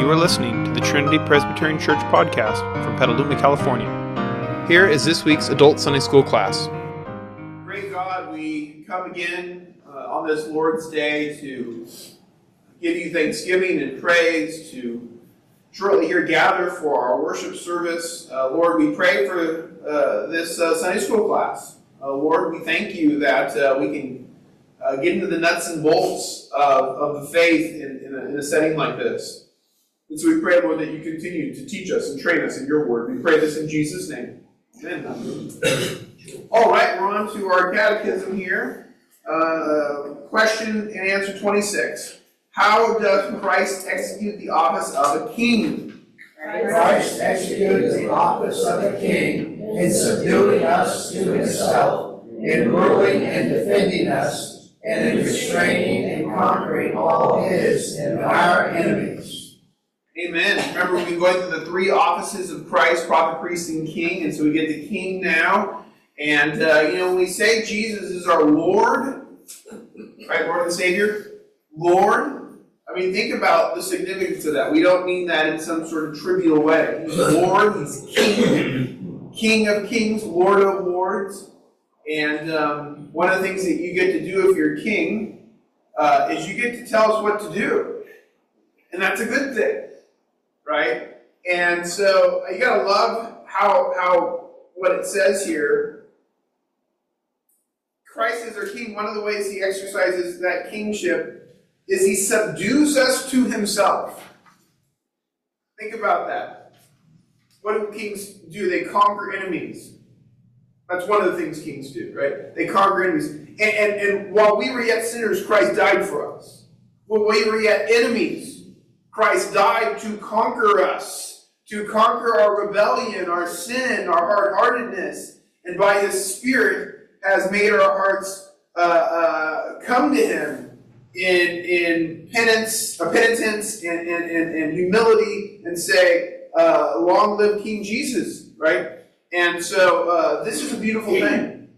You are listening to the Trinity Presbyterian Church podcast from Petaluma, California. Here is this week's Adult Sunday School class. Great God, we come again on this Lord's Day to give you thanksgiving and praise, to shortly here gather for our worship service. Lord, we pray for this Sunday school class. Lord, we thank you that we can get into the nuts and bolts of the faith in a setting like this. And so we pray, Lord, that you continue to teach us and train us in your word. We pray this in Jesus' name. Amen. All right, we're on to our catechism here. Question and answer 26. How does Christ execute the office of a king? Christ executes the office of a king in subduing us to himself, in ruling and defending us, and in restraining and conquering all his and our enemies. Amen. Remember, we've been going through the three offices of Christ, prophet, priest, and king, and so we get the king now. And, when we say Jesus is our Lord, right, Lord and Savior, Lord, I mean, think about the significance of that. We don't mean that in some sort of trivial way. He's Lord, he's King, King of kings, Lord of lords. And one of the things that you get to do if you're king is you get to tell us what to do. And that's a good thing. Right? And so you gotta love how what it says here. Christ is our king. One of the ways he exercises that kingship is he subdues us to himself. Think about that. What do kings do? They conquer enemies. That's one of the things kings do, right? They conquer enemies. And while we were yet sinners, Christ died for us. While we were yet enemies, Christ died to conquer us, to conquer our rebellion, our sin, our hard-heartedness, and by his Spirit has made our hearts come to him in penitence and humility and say, long live King Jesus, right? And so this is a beautiful thing.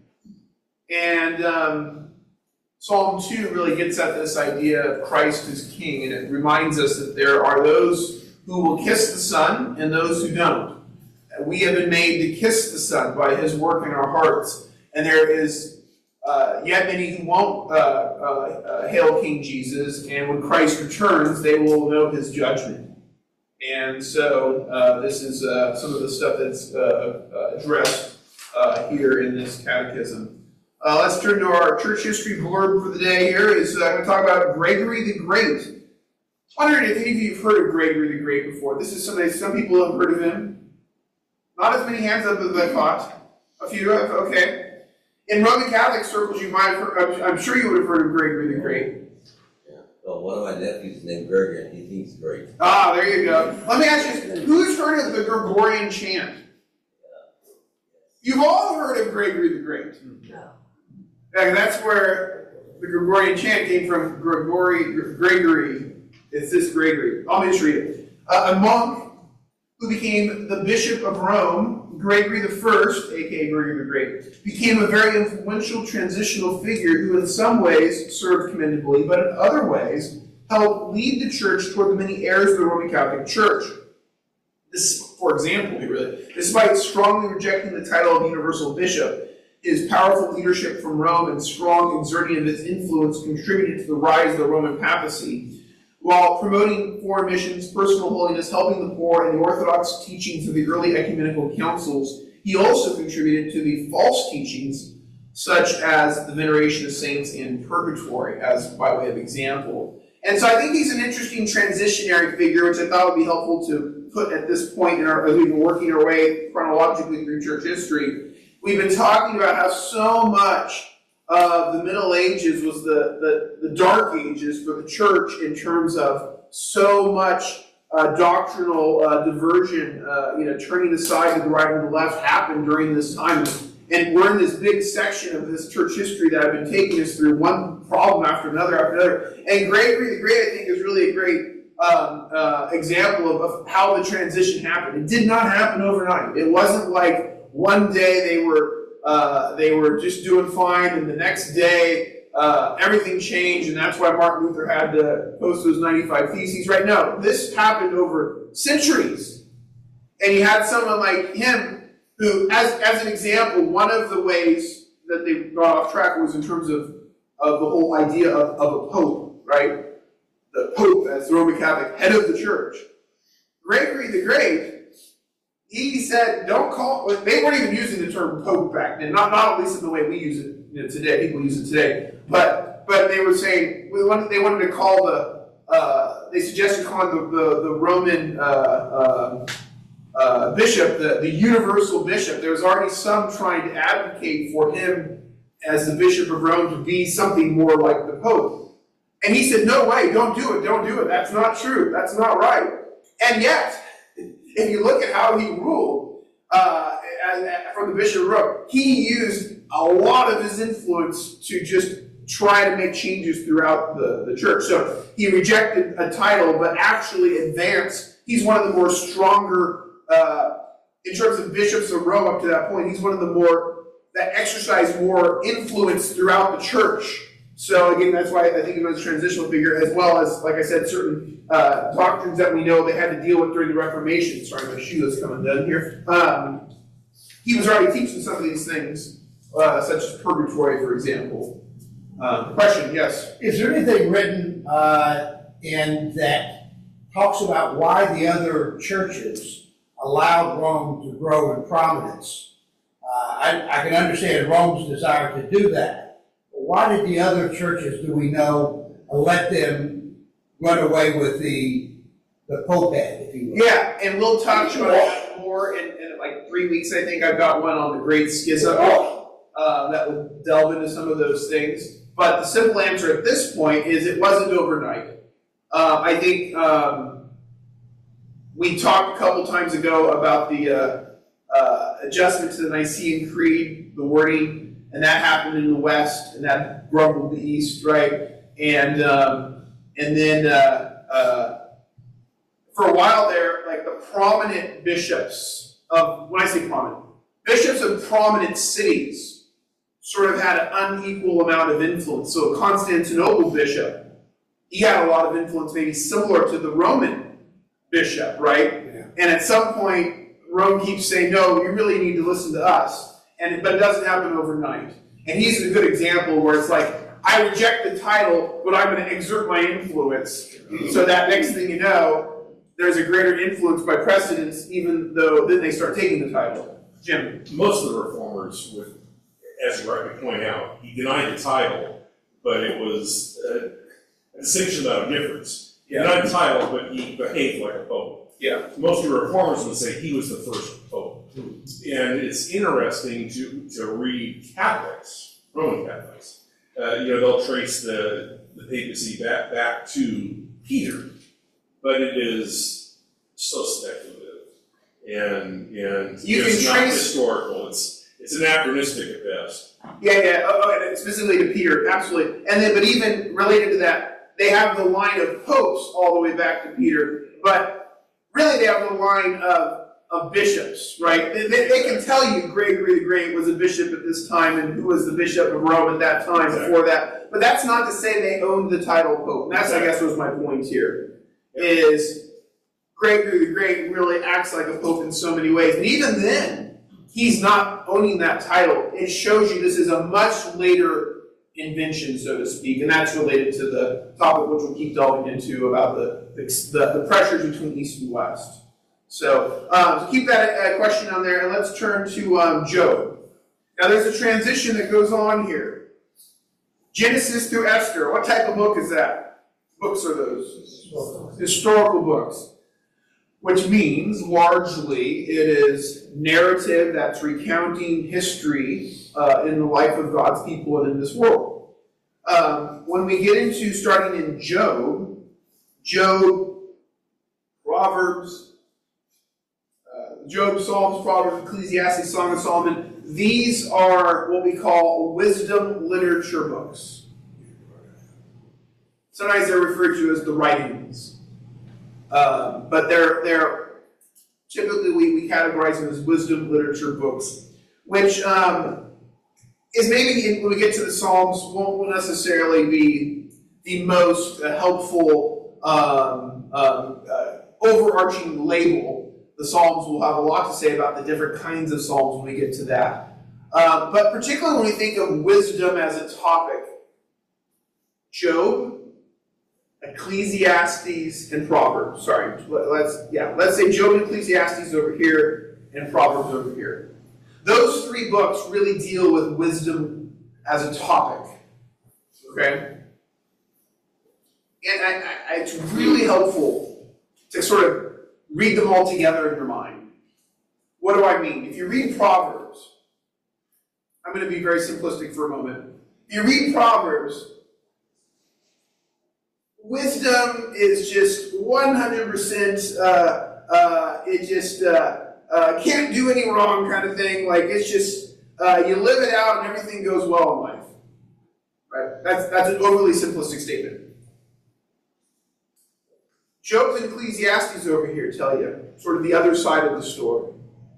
And Psalm 2 really gets at this idea of Christ as king, and it reminds us that there are those who will kiss the Son and those who don't. And we have been made to kiss the Son by his work in our hearts, and there is yet many who won't hail King Jesus, and when Christ returns, they will know his judgment. And so this is some of the stuff that's addressed here in this catechism. Let's turn to our church history blurb for the day here. I'm going to talk about Gregory the Great. I'm wondering if any of you have heard of Gregory the Great before. This is somebody, some people have heard of him. Not as many hands up as I thought. A few have, okay. In Roman Catholic circles, you might have heard, I'm sure you would have heard of Gregory the Great. Yeah. Well, one of my nephews is named Gregory, and he thinks great. Ah, there you go. Let me ask you this. Who's heard of the Gregorian chant? You've all heard of Gregory the Great. No. And that's where the Gregorian chant came from. Gregory. It's this Gregory. I'll just read it. A monk who became the Bishop of Rome, Gregory I, a.k.a. Gregory the Great, became a very influential transitional figure who in some ways served commendably, but in other ways helped lead the church toward the many errors of the Roman Catholic Church. This, for example, despite strongly rejecting the title of universal bishop, his powerful leadership from Rome and strong exerting of his influence contributed to the rise of the Roman papacy. While promoting foreign missions, personal holiness, helping the poor, and the orthodox teachings of the early ecumenical councils, he also contributed to the false teachings such as the veneration of saints in purgatory, as by way of example. And so I think he's an interesting transitionary figure, which I thought would be helpful to put at this point as we've been working our way chronologically through church history. We've been talking about how so much of the Middle Ages was the Dark Ages for the church in terms of so much doctrinal diversion, turning aside to the right and the left happened during this time. And we're in this big section of this church history that I've been taking us through, one problem after another. And Gregory the Great, I think, is really a great example of how the transition happened. It did not happen overnight. It wasn't like one day they were just doing fine, and the next day everything changed, and that's why Martin Luther had to post those 95 Theses, right? No, this happened over centuries. And you had someone like him who, as an example, one of the ways that they got off track was in terms of the whole idea of a pope, right? The pope as the Roman Catholic head of the church. Gregory the Great, he said, don't call, they weren't even using the term pope back then, not at least in the way we use it today, people use it today, but they were saying, they wanted to call they suggested calling the Roman bishop, the universal bishop. There was already some trying to advocate for him as the bishop of Rome to be something more like the pope. And he said, no way, don't do it, that's not true, that's not right. And yet, if you look at how he ruled from the Bishop of Rome, he used a lot of his influence to just try to make changes throughout the church. So he rejected a title, but actually advanced. He's one of the more stronger, in terms of bishops of Rome up to that point, he's one of the more, that exercised more influence throughout the church. So again, that's why I think he was a transitional figure, as well as, like I said, certain doctrines that we know they had to deal with during the Reformation. Sorry, my shoe is coming down here. He was already teaching some of these things, such as purgatory, for example. Question, yes? Is there anything written in that talks about why the other churches allowed Rome to grow in prominence? I can understand Rome's desire to do that. Why did the other churches, do we know, let them run away with the Pope head, if you will? Yeah, and we'll talk about that more in like 3 weeks, I think. I've got one on the Great Schism that will delve into some of those things. But the simple answer at this point is it wasn't overnight. I think we talked a couple times ago about the adjustment to the Nicene Creed, the wording, and that happened in the West, and that grumbled the East, right? And then for a while there, like the prominent bishops of, when I say prominent, bishops of prominent cities sort of had an unequal amount of influence. So a Constantinople bishop, he had a lot of influence, maybe similar to the Roman bishop, right? Yeah. And at some point, Rome keeps saying, no, you really need to listen to us. But it doesn't happen overnight. And he's a good example where it's like, I reject the title, but I'm going to exert my influence. So that next thing you know, there's a greater influence by precedence, even though then they start taking the title. Jim? Most of the reformers, as you rightly point out, he denied the title, but it was a distinction without a difference. He denied the title, but he behaved like a pope. Yeah. Most of the reformers would say he was the first pope. And it's interesting to read Catholics, Roman Catholics. They'll trace the papacy back to Peter, but it is so speculative and it's not historical. It's anachronistic at best. Yeah. Specifically to Peter, absolutely. And then, but even related to that, they have the line of popes all the way back to Peter, but really they have the line of bishops, right? They can tell you Gregory the Great was a bishop at this time and who was the bishop of Rome at that time before that. But that's not to say they owned the title Pope. And that's, I guess, was my point here, is Gregory the Great really acts like a pope in so many ways. And even then, he's not owning that title. It shows you this is a much later invention, so to speak. And that's related to the topic which we'll keep delving into about the pressures between East and West. So keep that question on there, and let's turn to Job. Now there's a transition that goes on here. Genesis through Esther. What type of book is that? Books are those? Historical books. Which means, largely, it is narrative that's recounting history in the life of God's people and in this world. When we get into starting in Job, Proverbs, Job, Psalms, Proverbs, Ecclesiastes, Song of Solomon, these are what we call wisdom literature books. Sometimes they're referred to as the writings. But they're typically we categorize them as wisdom literature books, which is maybe when we get to the Psalms won't necessarily be the most helpful overarching label. The Psalms will have a lot to say about the different kinds of Psalms when we get to that. But particularly when we think of wisdom as a topic, Job, Ecclesiastes, and Proverbs. Sorry, let's say Job and Ecclesiastes over here, and Proverbs over here. Those three books really deal with wisdom as a topic. Okay? And it's really helpful to sort of read them all together in your mind. What do I mean? If you read Proverbs, I'm going to be very simplistic for a moment. If you read Proverbs, wisdom is just 100%, it just can't do any wrong kind of thing. Like, it's just, you live it out and everything goes well in life. Right? That's an overly simplistic statement. Job and Ecclesiastes over here tell you sort of the other side of the story.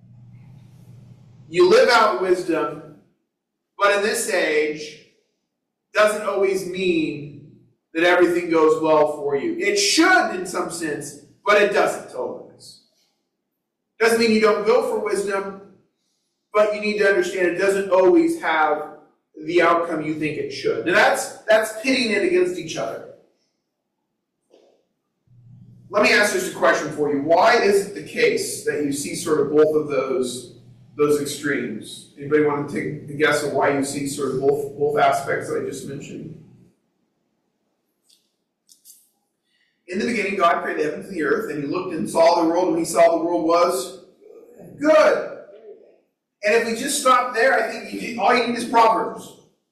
You live out wisdom, but in this age, doesn't always mean that everything goes well for you. It should in some sense, but it doesn't always. Doesn't mean you don't go for wisdom, but you need to understand it doesn't always have the outcome you think it should. Now that's pitting it against each other. Let me ask just a question for you. Why is it the case that you see sort of both of those extremes? Anybody want to take a guess of why you see sort of both aspects that I just mentioned? In the beginning, God created the heavens and the earth, and he looked and saw the world, and he saw the world was good. And if we just stop there, I think all you need is Proverbs.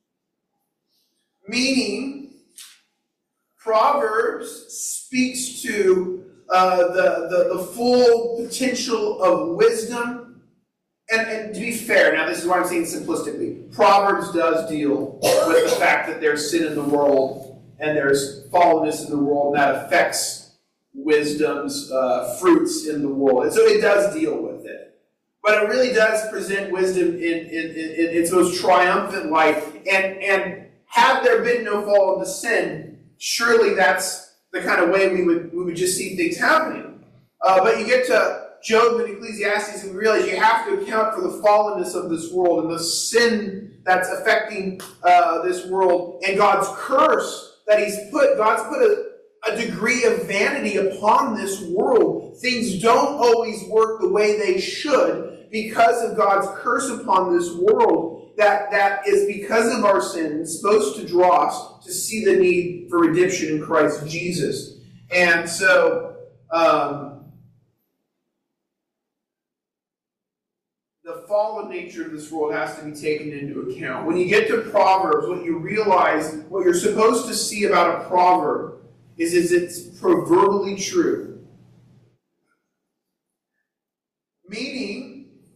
Meaning, Proverbs speaks to the full potential of wisdom. And to be fair, now this is why I'm saying simplistically, Proverbs does deal with the fact that there's sin in the world and there's fallenness in the world, and that affects wisdom's fruits in the world. And so it does deal with it. But it really does present wisdom in its most triumphant light. And had there been no fall into sin, surely that's the kind of way we would just see things happening. But you get to Job and Ecclesiastes and realize you have to account for the fallenness of this world and the sin that's affecting this world and God's curse that God's put a degree of vanity upon this world. Things don't always work the way they should because of God's curse upon this world. That is because of our sin, supposed to draw us to see the need for redemption in Christ Jesus. And so, the fallen nature of this world has to be taken into account. When you get to Proverbs, what you realize, what you're supposed to see about a proverb is it's proverbially true. Meaning,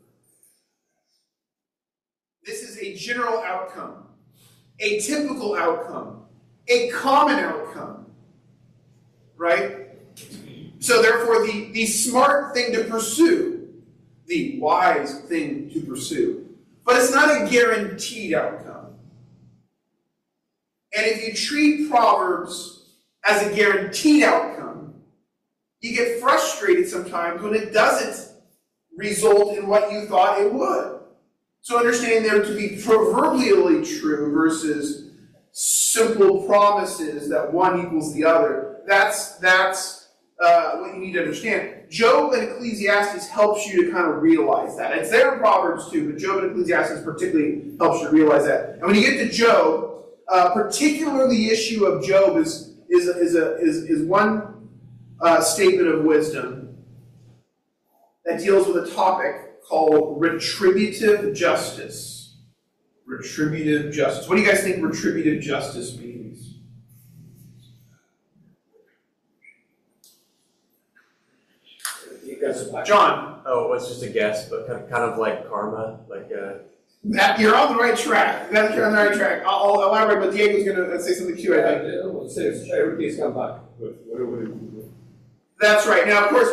this is a general outcome, a typical outcome, a common outcome, right? So therefore, the smart thing to pursue, the wise thing to pursue, but it's not a guaranteed outcome. And if you treat Proverbs as a guaranteed outcome, you get frustrated sometimes when it doesn't result in what you thought it would. So understanding there to be proverbially true versus simple promises that one equals the other, that's what you need to understand. Job and Ecclesiastes helps you to kind of realize that. It's there in Proverbs too, but Job and Ecclesiastes particularly helps you to realize that. And when you get to Job, particularly the issue of Job is one statement of wisdom that deals with a topic called retributive justice. Retributive justice. What do you guys think retributive justice means? John. Oh, it's just a guess, but kind of like karma, like You're on the right track. You're on the right track. I'll elaborate, but Diego's going to say something cute, I think. Everything's come back. That's right. Now, of course,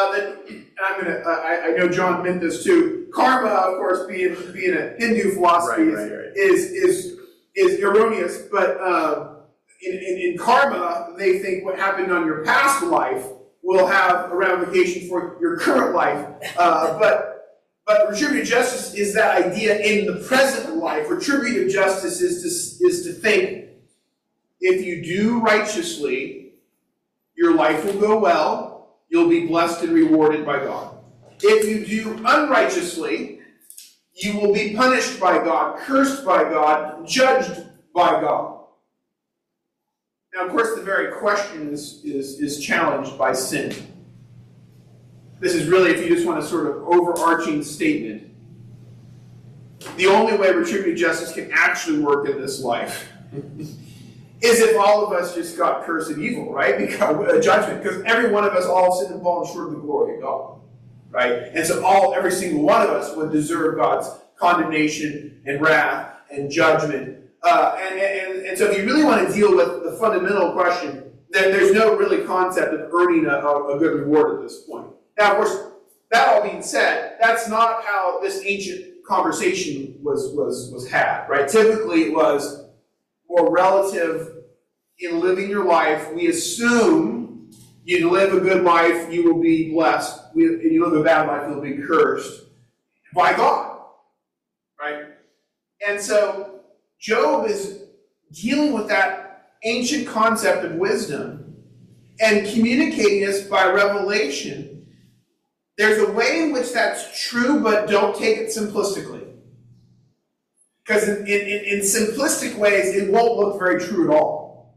I know John meant this too. Karma, of course, being a Hindu philosophy, Right. is erroneous. But in karma, they think what happened on your past life will have a ramification for your current life. But retributive justice is that idea in the present life. Retributive justice is to think, if you do righteously, your life will go well, you'll be blessed and rewarded by God. If you do unrighteously, you will be punished by God, cursed by God, judged by God. Now, of course, the very question is challenged by sin. This is really, if you just want a sort of overarching statement, the only way retributive justice can actually work in this life is if all of us just got cursed and evil, right? Because judgment, because every one of us all sinned and fallen short of the glory of God, right? And so every single one of us would deserve God's condemnation and wrath and judgment. And so if you really want to deal with the fundamental question, then there's no really concept of earning a good reward at this point. Now, of course, that all being said, that's not how this ancient conversation was had, right? Typically, it was more relative in living your life. We assume you live a good life, you will be blessed. If you live a bad life, you'll be cursed by God, right? And so Job is dealing with that ancient concept of wisdom and communicating this by revelation. There's a way in which that's true, but don't take it simplistically. Because in simplistic ways, it won't look very true at all.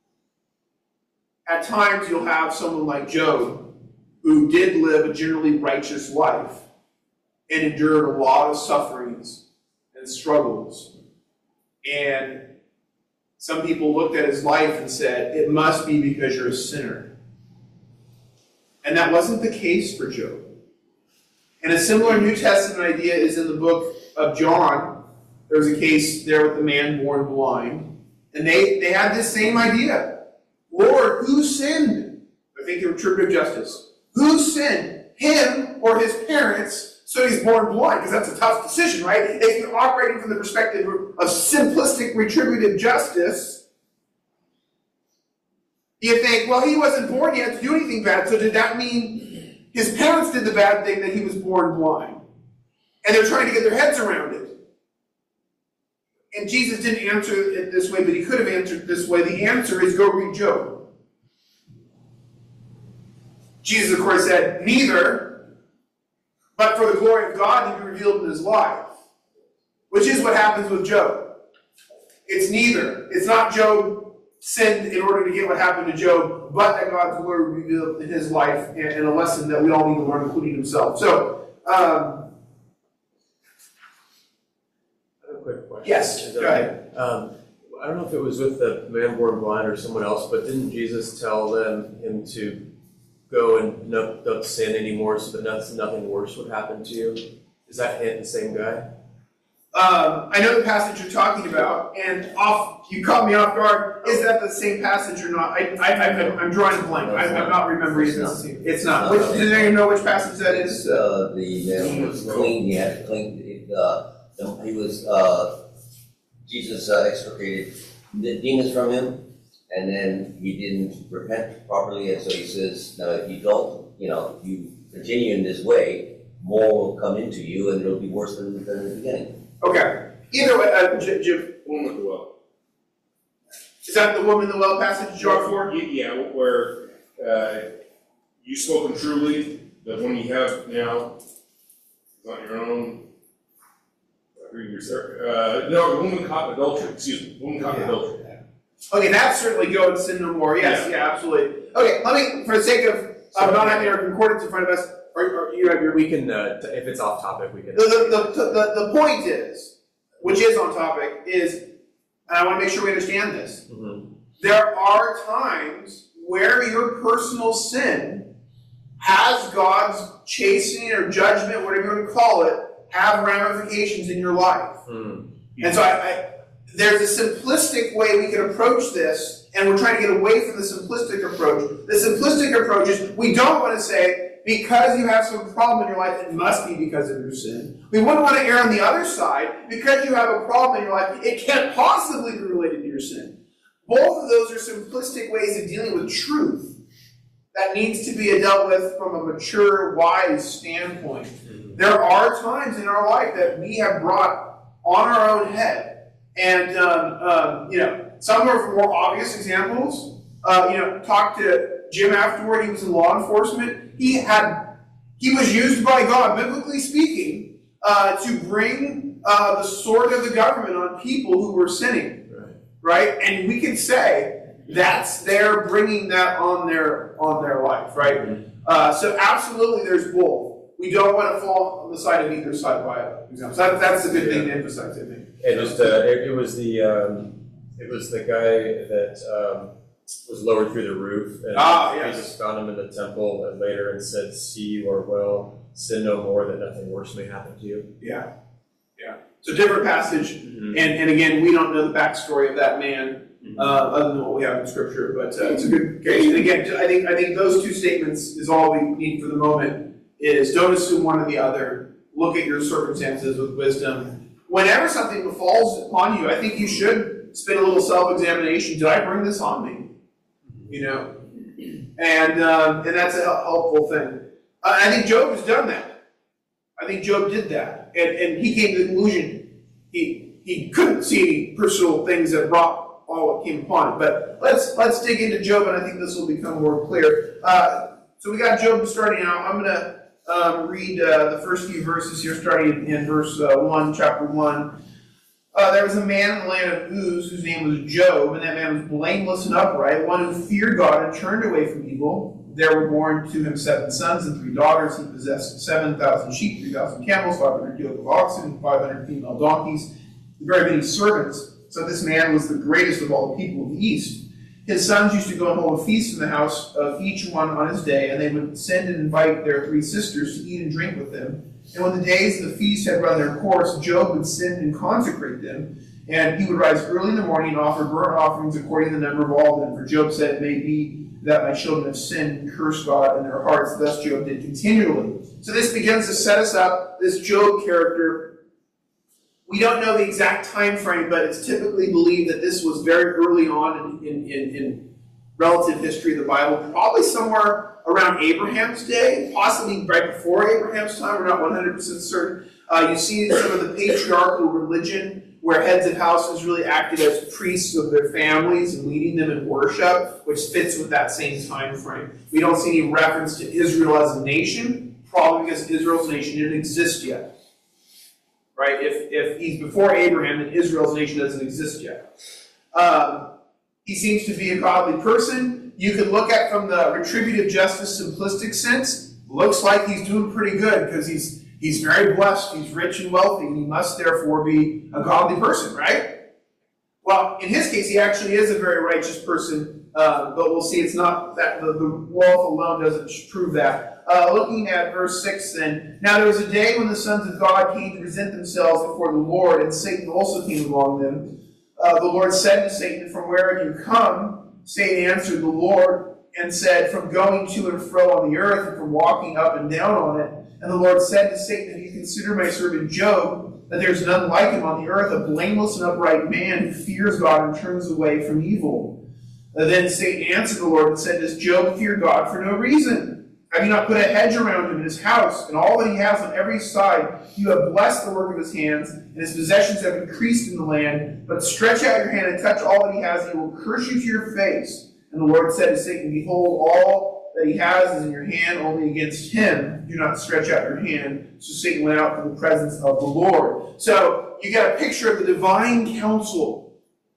At times, you'll have someone like Job, who did live a generally righteous life and endured a lot of sufferings and struggles. And some people looked at his life and said, it must be because you're a sinner. And that wasn't the case for Job. And a similar New Testament idea is in the book of John. There was a case there with the man born blind. And they had this same idea. Lord, who sinned? I think in retributive justice. Who sinned? Him or his parents, so he's born blind? Because that's a tough decision, right? If you're operating from the perspective of simplistic retributive justice, you think, well, he wasn't born yet to do anything bad, so did that mean his parents did the bad thing that he was born blind? And they're trying to get their heads around it. And Jesus didn't answer it this way, but he could have answered it this way. The answer is go read Job. Jesus, of course, said, neither, but for the glory of God to be revealed in his life. Which is what happens with Job. It's neither. It's not Job sinned in order to get what happened to Job, but that God's glory revealed in his life, and a lesson that we all need to learn, including himself. So, Quick question. Yes, go ahead. I don't know if it was with the man born blind or someone else, but didn't Jesus tell him to go and don't sin anymore so that nothing worse would happen to you? Is that hint the same guy? I know the passage you're talking about, and you caught me off guard. Is that the same passage or not? I'm drawing a blank. I'm not remembering this. It's not. Does anyone know which passage that is? The man was clean. He had to clean. Jesus extricated the demons from him, and then he didn't repent properly, and so he says, now if you don't, you continue in this way, more will come into you, and it'll be worse than the beginning. Okay. Either way, Jim. Woman at the well. Is that the woman in the well passage, John 4? Yeah, where you've spoken truly, the one you have now is not your own. No, the woman caught in adultery. Excuse me, woman caught in adultery. Okay, that's certainly go and sin no more. Yes, yeah, absolutely. Okay, let me, for the sake of not having our concordance in front of us, or you have your. We can, if it's off topic, we can. The point is, which is on topic, is, and I want to make sure we understand this. Mm-hmm. There are times where your personal sin has God's chastening or judgment, whatever you want to call it, have ramifications in your life. Mm. And so there's a simplistic way we can approach this, and we're trying to get away from the simplistic approach. The simplistic approach is we don't want to say, because you have some problem in your life, it must be because of your sin. We wouldn't want to err on the other side. Because you have a problem in your life, it can't possibly be related to your sin. Both of those are simplistic ways of dealing with truth that needs to be dealt with from a mature, wise standpoint. There are times in our life that we have brought on our own head. And, some are more obvious examples. Talk to Jim afterward. He was in law enforcement. He was used by God, biblically speaking, to bring the sword of the government on people who were sinning. Right? And we could say that's their bringing that on their life, right? So absolutely, there's both. We don't want to fall on the side of either side by example. So that's a good thing to emphasize, I think. And just it was the guy that was lowered through the roof, and Jesus found him in the temple, and later and said, "See, you are well. Sin no more, that nothing worse may happen to you." Yeah. It's a different passage, and again, we don't know the backstory of that man other than what we have in Scripture. But it's a good case. And again, I think those two statements is all we need for the moment. Is don't assume one or the other. Look at your circumstances with wisdom. Whenever something befalls upon you, I think you should spend a little self-examination. Did I bring this on me? And that's a helpful thing. I think Job has done that. I think Job did that, and he came to the conclusion he couldn't see any personal things that brought all what came upon him. But let's dig into Job, and I think this will become more clear. So we got Job starting out. I'm going to read the first few verses here, starting in verse 1, chapter 1. There was a man in the land of Uz whose name was Job, and that man was blameless and upright, one who feared God and turned away from evil. There were born to him 7 sons and 3 daughters. He possessed 7,000 sheep, 3,000 camels, 500 yoke of oxen, 500 female donkeys, very many servants. So this man was the greatest of all the people of the East. His sons used to go and hold a feast in the house of each one on his day, and they would send and invite their 3 sisters to eat and drink with them. And when the days of the feast had run their course, Job would send and consecrate them, and he would rise early in the morning and offer burnt offerings according to the number of all of them. For Job said, "It may be that my children have sinned and cursed God in their hearts." Thus Job did continually. So this begins to set us up, this Job character. We don't know the exact time frame, but it's typically believed that this was very early on in relative history of the Bible, probably somewhere around Abraham's day, possibly right before Abraham's time. We're not 100% certain. You see some of the patriarchal religion where heads of houses really acted as priests of their families and leading them in worship, which fits with that same time frame. We don't see any reference to Israel as a nation, probably because Israel's nation didn't exist yet. Right? If he's before Abraham, then Israel's nation doesn't exist yet. He seems to be a godly person. You can look at from the retributive justice simplistic sense. Looks like he's doing pretty good because he's very blessed. He's rich and wealthy. He must therefore be a godly person, right? Well, in his case, he actually is a very righteous person. But we'll see it's not that the wealth alone doesn't prove that. Looking at verse 6 then. Now there was a day when the sons of God came to present themselves before the Lord, and Satan also came among them. The Lord said to Satan, "From where have you come?" Satan answered the Lord and said, "From going to and fro on the earth, and from walking up and down on it." And the Lord said to Satan, "Have you considered my servant Job, that there is none like him on the earth, a blameless and upright man who fears God and turns away from evil?" Then Satan answered the Lord and said, "Does Job fear God for no reason? Have you not put a hedge around him in his house, and all that he has on every side? You have blessed the work of his hands, and his possessions have increased in the land. But stretch out your hand and touch all that he has, and he will curse you to your face." And the Lord said to Satan, "Behold, all that he has is in your hand, only against him do not stretch out your hand." So Satan went out from the presence of the Lord. So you get a picture of the divine counsel.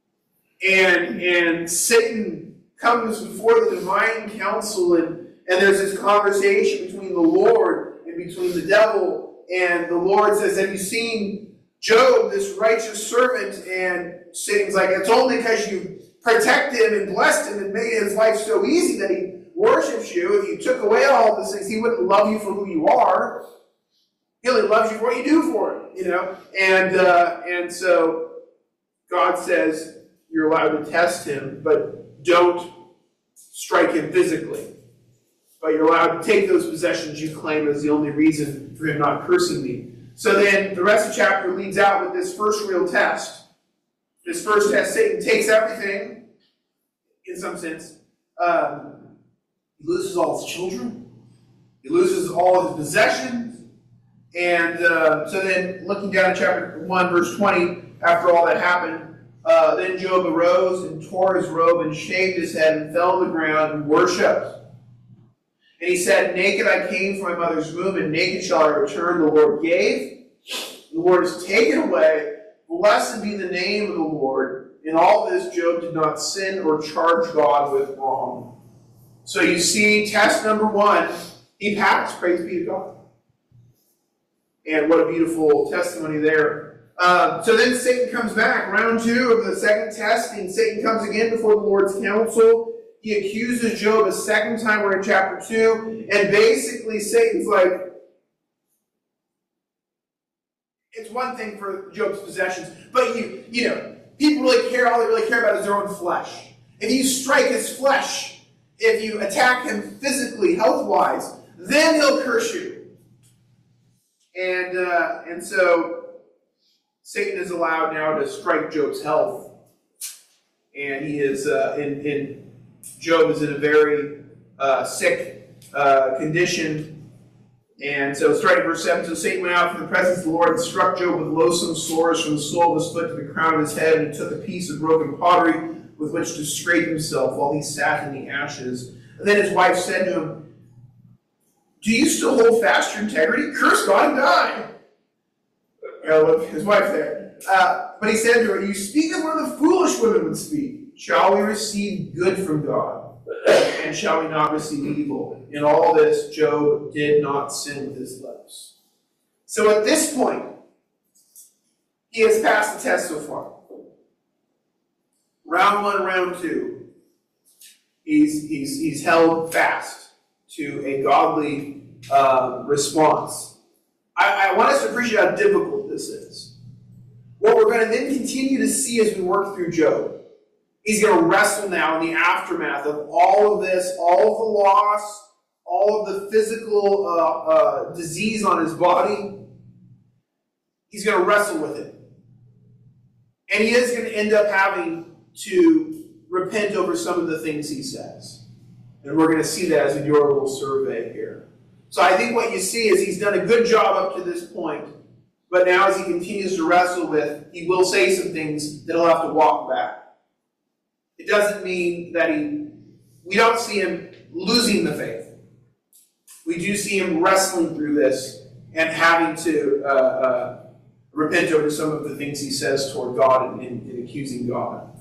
And Satan comes before the divine counsel, and there's this conversation between the Lord and between the devil. And the Lord says, "Have you seen Job, this righteous servant?" And Satan's like, "It's only because you protected him and blessed him and made his life so easy that he worships you. If you took away all these things, he wouldn't love you for who you are. He only loves you for what you do for him, you know." And so God God says you're allowed to test him, but don't strike him physically. But you're allowed to take those possessions you claim as the only reason for him not cursing me. So then the rest of the chapter leads out with this first real test. This first test, Satan takes everything, in some sense. He loses all his children. He loses all his possessions. And so then, looking down at chapter 1, verse 20, after all that happened, then Job arose and tore his robe and shaved his head and fell on the ground and worshipped. And he said, naked I came from my mother's womb, and naked shall I return. The Lord gave, the Lord has taken away. Blessed be the name of the Lord. In all this, Job did not sin or charge God with wrong. So you see, test number 1, he passed. Praise be to God. And what a beautiful testimony there. So then Satan comes back. Round 2 of the second testing. Satan comes again before the Lord's council. He accuses Job a second time. We're in chapter 2. And basically Satan's like, it's one thing for Job's possessions, but you know, people really care, all they really care about is their own flesh. If you strike his flesh, if you attack him physically, health-wise, then he'll curse you. And so Satan is allowed now to strike Job's health. And he is Job is in a very sick condition. And so starting verse 7, so Satan went out from the presence of the Lord and struck Job with loathsome sores from the sole of his foot to the crown of his head, and he took a piece of broken pottery with which to scrape himself while he sat in the ashes. And then his wife said to him, do you still hold fast your integrity? Curse God and die. Look, his wife there. But he said to her, you speak of one of the foolish women would speak. Shall we receive good from God? And shall we not receive evil? In all this, Job did not sin with his lips. So at this point, he has passed the test so far. Round 1, round 2, he's held fast to a godly response. I want us to appreciate how difficult this is. What we're going to then continue to see as we work through Job, he's going to wrestle now in the aftermath of all of this, all of the loss, all of the physical disease on his body. He's going to wrestle with it. And he is going to end up having to repent over some of the things he says. And we're going to see that as we do our little survey here. So I think what you see is he's done a good job up to this point. But now as he continues to wrestle with, he will say some things that he'll have to walk back. It doesn't mean that we don't see him losing the faith. We do see him wrestling through this and having to repent over some of the things he says toward God and accusing God.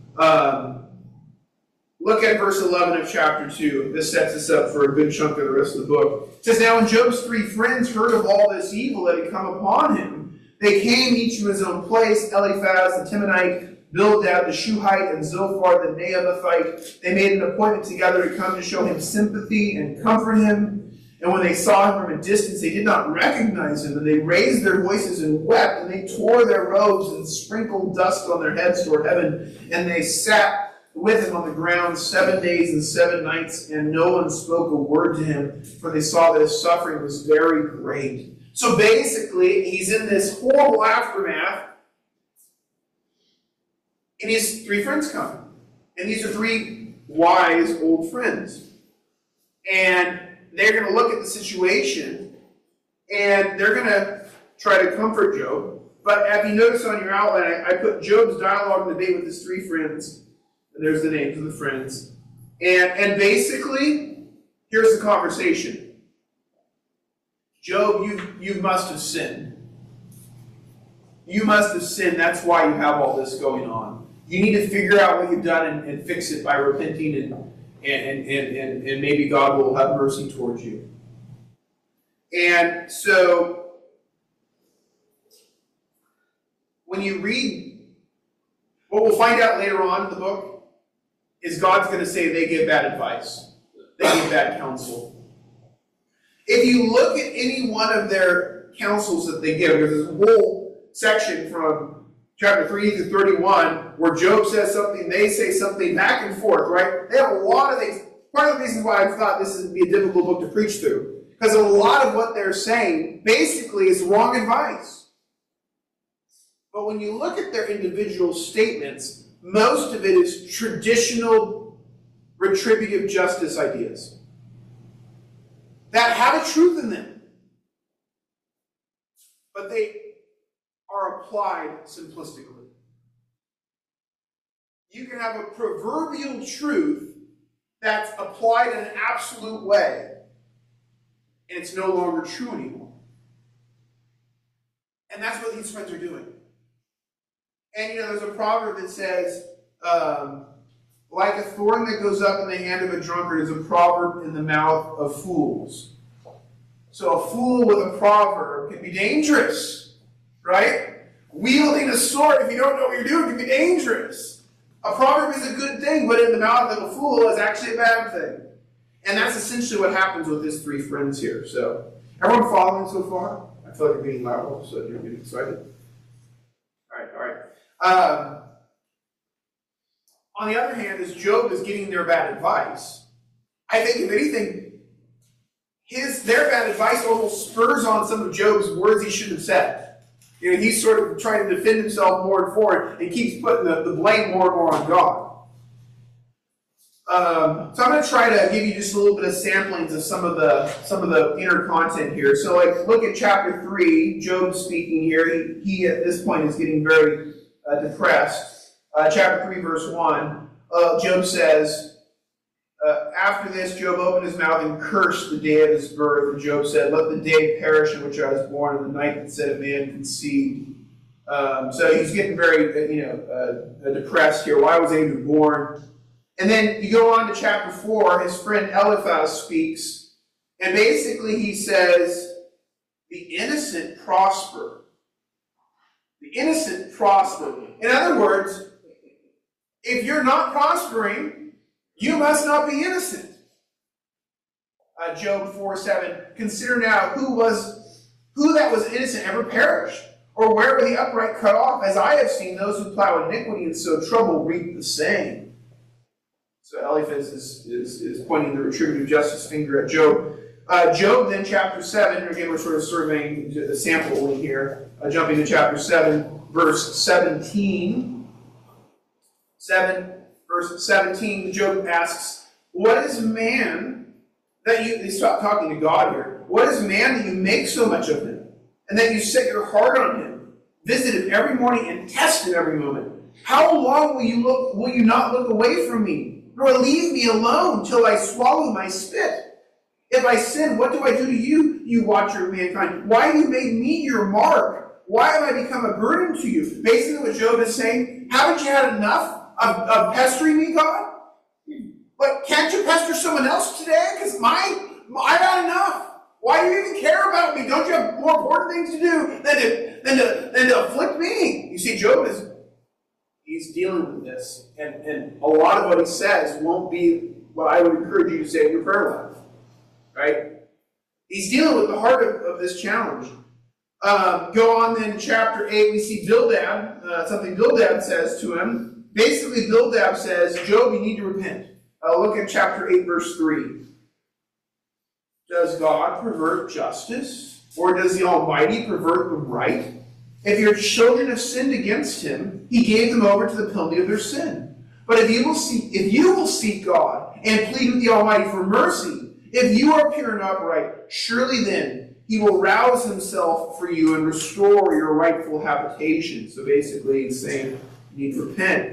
Look at verse 11 of chapter 2. This sets us up for a good chunk of the rest of the book. It says, now when Job's 3 friends heard of all this evil that had come upon him, they came each to his own place, Eliphaz the Temanite, Bildad the Shuhite, and Zophar the Naamathite. They made an appointment together to come to show him sympathy and comfort him. And when they saw him from a distance, they did not recognize him. And they raised their voices and wept, and they tore their robes and sprinkled dust on their heads toward heaven. And they sat with him on the ground 7 days and 7 nights, and no one spoke a word to him, for they saw that his suffering was very great. So basically, he's in this horrible aftermath, and his 3 friends come. And these are 3 wise old friends. And they're going to look at the situation, and they're going to try to comfort Job. But if you notice on your outline, I put Job's dialogue and debate with his 3 friends. And there's the names of the friends. And basically, here's the conversation. Job, you must have sinned. You must have sinned. That's why you have all this going on. You need to figure out what you've done and fix it by repenting, and maybe God will have mercy towards you. And so, when you read, what we'll find out later on in the book is God's going to say they give bad advice. They give bad counsel. If you look at any one of their counsels that they give, there's this whole section from chapter 3 through 31, where Job says something, they say something, back and forth, right? They have a lot of things. Part of the reason why I thought this would be a difficult book to preach through, because a lot of what they're saying basically is wrong advice. But when you look at their individual statements, most of it is traditional retributive justice ideas that have a truth in them, but they are applied simplistically. You can have a proverbial truth that's applied in an absolute way, and it's no longer true anymore. And that's what these friends are doing. And there's a proverb that says, like a thorn that goes up in the hand of a drunkard is a proverb in the mouth of fools. So a fool with a proverb can be dangerous, right? Wielding a sword, if you don't know what you're doing, can be dangerous. A proverb is a good thing, but in the mouth of a fool is actually a bad thing. And that's essentially what happens with his three friends here. So, everyone following so far? I feel like you're getting loud, so you're getting excited. All right. On the other hand, as Job is getting their bad advice, I think if anything, their bad advice almost spurs on some of Job's words he shouldn't have said. He's sort of trying to defend himself more and more and keeps putting the blame more and more on God. So I'm going to try to give you just a little bit of samplings of some of the inner content here. So, look at chapter 3. Job speaking here. He at this point is getting very depressed. Chapter 3, verse 1. Job says, after this, Job opened his mouth and cursed the day of his birth. And Job said, "Let the day perish in which I was born, and the night that said a man conceived." So he's getting very, depressed here. Why was I even born? And then you go on to chapter 4. His friend Eliphaz speaks, and basically he says, "The innocent prosper." The innocent prosper. In other words, if you're not prospering, you must not be innocent. Job 4:7. Consider now who that was innocent ever perished, or where were the upright cut off? As I have seen those who plow iniquity and sow trouble reap the same. So Eliphaz is pointing the retributive justice finger at Job. Job then chapter 7. Again, we're sort of surveying a sample here. Jumping to chapter 7, verse 17. Verse 17, Job asks, "What is man that you..." He's talking to God here. "What is man that you make so much of him, and that you set your heart on him, visit him every morning and test him every moment? How long will you not look away from me, nor leave me alone till I swallow my spit? If I sin, what do I do to you, you watcher of mankind? Why have you made me your mark? Why have I become a burden to you?" Basically what Job is saying, haven't you had enough of pestering me, God? But can't you pester someone else today? Because I've had enough. Why do you even care about me? Don't you have more important things to do than to afflict me? You see, Job he's dealing with this. And a lot of what he says won't be what I would encourage you to say in your prayer life. Right? He's dealing with the heart of this challenge. Go on then to chapter 8, we see Bildad, something Bildad says to him. Basically, Bildad says, "Job, you need to repent." Look at chapter 8, verse 3. Does God pervert justice? Or does the Almighty pervert the right? If your children have sinned against him, he gave them over to the penalty of their sin. But if you will seek God and plead with the Almighty for mercy, if you are pure and upright, surely then he will rouse himself for you and restore your rightful habitation. So basically he's saying you need to repent.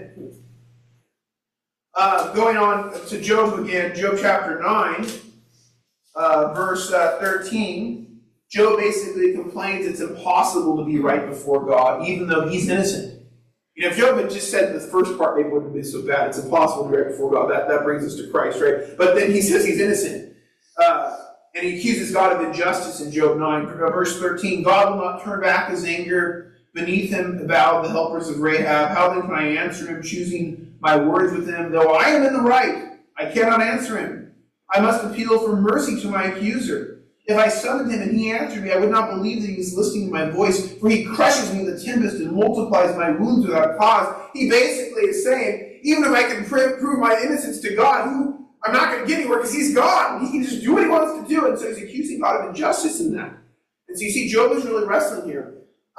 Going on to Job again, Job chapter 9, verse 13. Job basically complains it's impossible to be right before God, even though he's innocent. If Job had just said the first part, maybe it wouldn't be so bad. It's impossible to be right before God. That brings us to Christ, right? But then he says he's innocent. And he accuses God of injustice in Job 9. Verse 13, "God will not turn back his anger. Beneath him bowed the helpers of Rahab. How then can I answer him, choosing my words with him? Though I am in the right, I cannot answer him. I must appeal for mercy to my accuser. If I summoned him and he answered me, I would not believe that he is listening to my voice, for he crushes me with a tempest and multiplies my wounds without cause. He basically is saying, even if I can prove my innocence to God, I'm not going to get anywhere because he's God. And he can just do what he wants to do. And so he's accusing God of injustice in that. And so you see, Job is really wrestling here.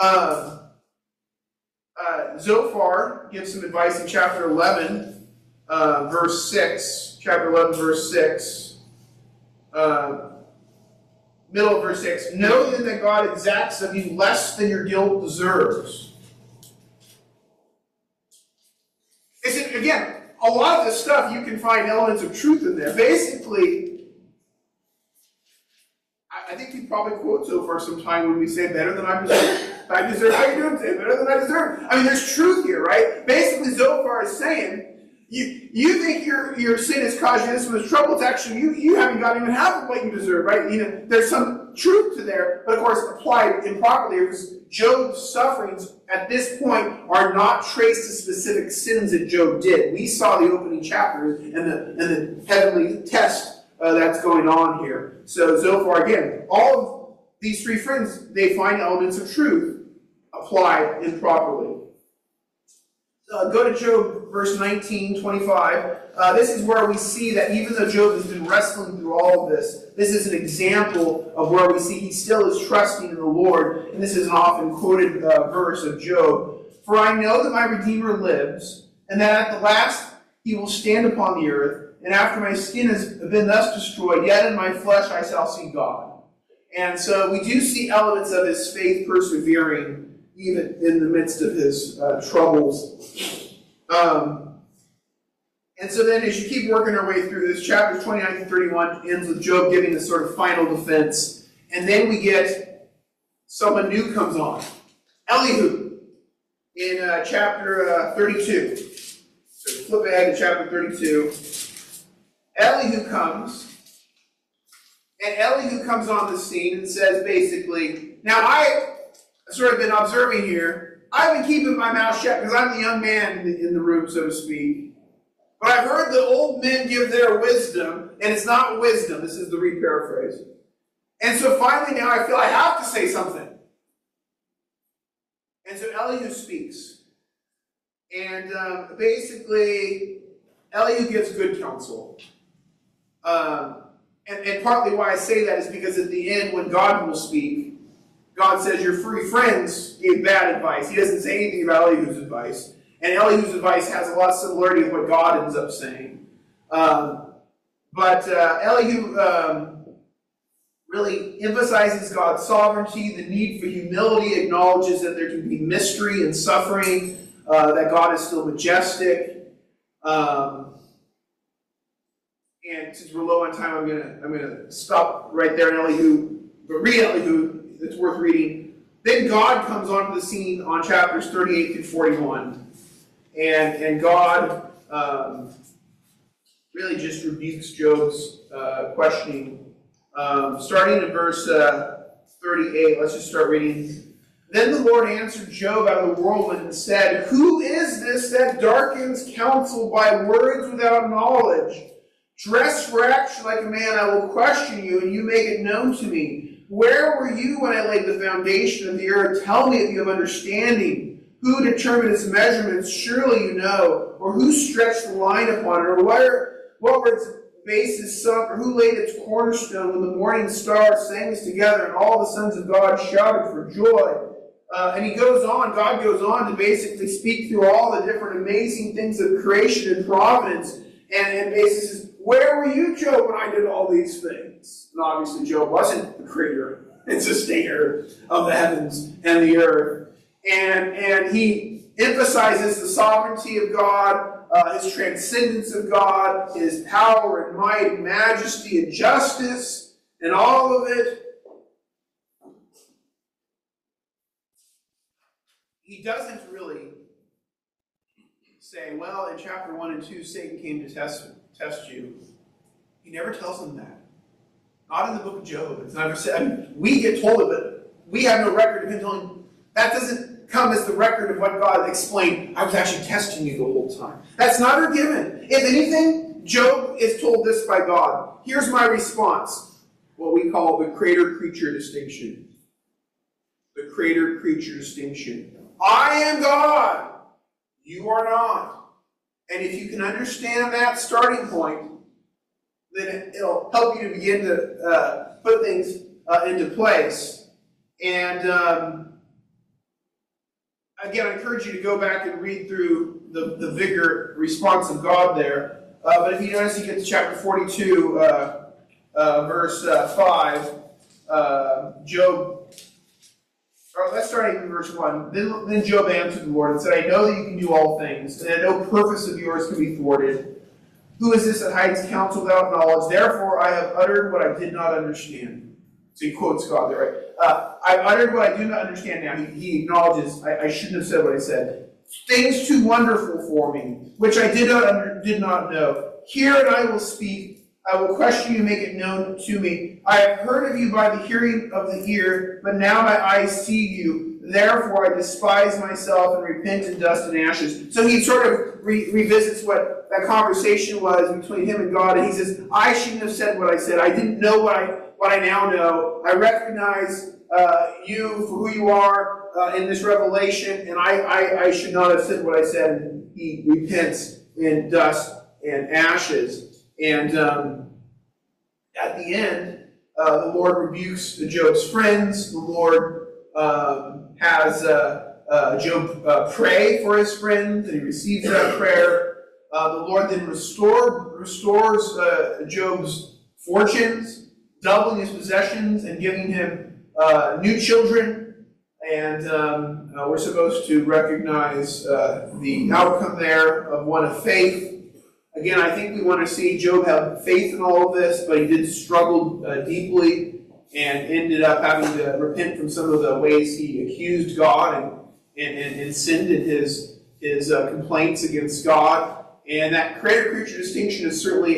Zophar gives some advice in chapter 11, verse 6. Chapter 11, verse 6. Middle of verse 6. Know then that God exacts of you less than your guilt deserves. Again, a lot of this stuff, you can find elements of truth in there. Basically, I think we probably quote Zophar sometime when we say, better than I deserve. I deserve, how you doing today? Better than I deserve. I mean, there's truth here, right? Basically, Zophar is saying, you think your sin has caused you this much trouble. It's actually, you haven't gotten even half of what you deserve, right? There's some truth to there, but of course, applied improperly, because Job's sufferings at this point are not traced to specific sins that Job did. We saw the opening chapters and the heavenly test that's going on here. So Zophar, again, all of these three friends, they find elements of truth applied improperly. Go to Job, verse 19, 25. This is where we see that even though Job has been wrestling through all of this, this is an example of where we see he still is trusting in the Lord. And this is an often quoted verse of Job. For I know that my Redeemer lives, and that at the last he will stand upon the earth. And after my skin has been thus destroyed, yet in my flesh I shall see God. And so we do see elements of his faith persevering even in the midst of his troubles. And so then as you keep working our way through this, chapters 29 to 31 ends with Job giving the sort of final defense. And then we get someone new comes on. Elihu in chapter 32. So flip ahead to chapter 32. Elihu comes. And Elihu comes on the scene and says basically, now I've sort of been observing here. I've been keeping my mouth shut because I'm the young man in the room, so to speak. But I've heard the old men give their wisdom, and it's not wisdom. This is the re-paraphrase. And so finally now I feel I have to say something. And so Elihu speaks. And basically, Elihu gives good counsel. And partly why I say that is because at the end, when God will speak, God says your three friends gave bad advice. He doesn't say anything about Elihu's advice. And Elihu's advice has a lot of similarity with what God ends up saying. But Elihu really emphasizes God's sovereignty, the need for humility, acknowledges that there can be mystery and suffering, that God is still majestic. And since we're low on time, I'm gonna stop right there in Elihu. But read Elihu. It's worth reading. Then God comes onto the scene on chapters 38 through 41. And God really just rebukes Job's questioning. Starting in verse 38, let's just start reading. Then the Lord answered Job out of the whirlwind and said, who is this that darkens counsel by words without knowledge? Dress for action like a man, I will question you, and you make it known to me. Where were you when I laid the foundation of the earth? Tell me if you have understanding. Who determined its measurements? Surely you know. Or who stretched the line upon it? Or what were its bases sunk? Or who laid its cornerstone when the morning stars sang together and all the sons of God shouted for joy? And he goes on, God goes on to basically speak through all the different amazing things of creation and providence. And basically says, where were you, Job, when I did all these things? And obviously Job wasn't the creator and sustainer of the heavens and the earth. And he emphasizes the sovereignty of God, his transcendence of God, his power and might and majesty and justice, and all of it. He doesn't really say, well, in chapter 1 and 2, Satan came to test you. He never tells them that. Not in the book of Job. It's never said. I mean, we get told of it. We have no record of him telling. That doesn't come as the record of what God explained. I was actually testing you the whole time. That's not given. If anything, Job is told this by God. Here's my response. what we call the creator-creature distinction. The creator-creature distinction. I am God. You are not. And if you can understand that starting point, then it'll help you to begin to put things into place. And again, I encourage you to go back and read through the vigor response of God there. But if you notice, you get to chapter 42, verse 5, Job. Let's start in verse 1. Then Job answered the Lord and said, I know that you can do all things, and that no purpose of yours can be thwarted. Who is this that hides counsel without knowledge? Therefore I have uttered what I did not understand. So he quotes God there, right? I've uttered what I do not understand now. He acknowledges, I shouldn't have said what I said. Things too wonderful for me, which I did not know. Hear and I will speak. I will question you, make it known to me. I have heard of you by the hearing of the ear, but now my eyes see you. Therefore I despise myself and repent in dust and ashes. So he sort of revisits what that conversation was between him and God, and he says, I shouldn't have said what I said. I didn't know what I now know. I recognize you for who you are in this revelation, and I should not have said what I said. And he repents in dust and ashes. And at the end, the Lord rebukes Job's friends. The Lord has Job pray for his friends, and he receives that prayer. The Lord then restores Job's fortunes, doubling his possessions and giving him new children. And we're supposed to recognize the outcome there of one of faith. Again, I think we want to see Job have faith in all of this, but he did struggle deeply and ended up having to repent from some of the ways he accused God and sinned in his complaints against God. And that creator-creature distinction is certainly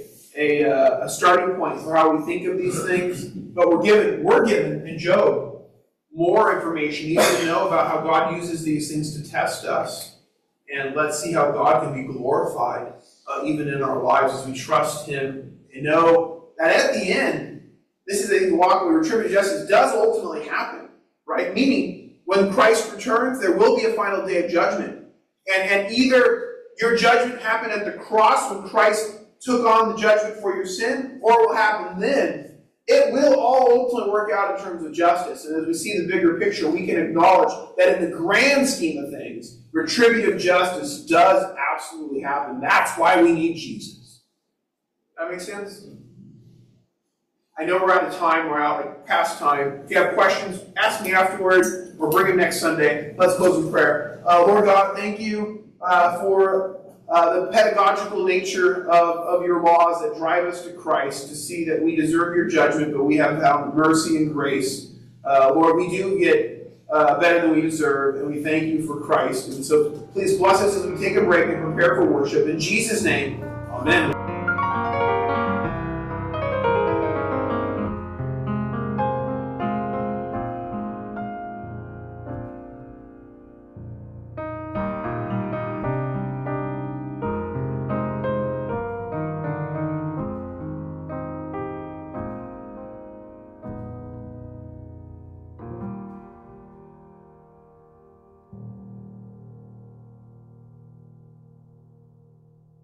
a starting point for how we think of these things. But we're given in Job more information even to know about how God uses these things to test us. And let's see how God can be glorified even in our lives as we trust Him and know that at the end, this is a walk where retributive justice does ultimately happen, right? Meaning, when Christ returns, there will be a final day of judgment. And either your judgment happened at the cross when Christ took on the judgment for your sin, or it will happen then. It will all ultimately work out in terms of justice. And as we see the bigger picture, we can acknowledge that in the grand scheme of things, retributive justice does absolutely happen. That's why we need Jesus. That makes sense? I know we're out of time. We're out like past time. If you have questions, ask me afterwards or bring them next Sunday. Let's close in prayer. Lord God, thank you for the pedagogical nature of your laws that drive us to Christ, to see that we deserve your judgment, but we have found mercy and grace. Lord, we do get better than we deserve, and we thank you for Christ. And so please bless us as we take a break and prepare for worship. In Jesus' name, amen.